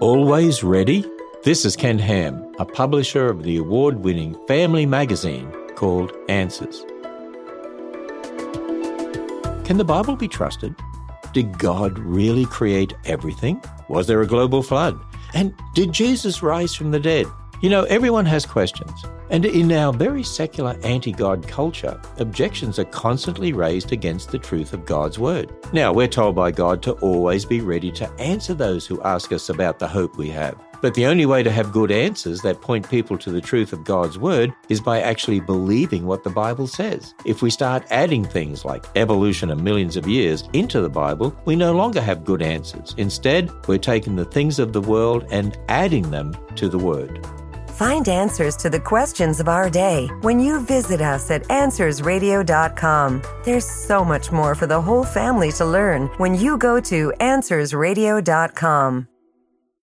Always ready? This is Ken Ham, a publisher of the award-winning family magazine called Answers. Can the Bible be trusted? Did God really create everything? Was there a global flood? And did Jesus rise from the dead? You know, everyone has questions. And in our very secular anti-God culture, objections are constantly raised against the truth of God's word. Now, we're told by God to always be ready to answer those who ask us about the hope we have. But the only way to have good answers that point people to the truth of God's word is by actually believing what the Bible says. If we start adding things like evolution and millions of years into the Bible, we no longer have good answers. Instead, we're taking the things of the world and adding them to the word. Find answers to the questions of our day when you visit us at AnswersRadio.com. There's so much more for the whole family to learn when you go to AnswersRadio.com.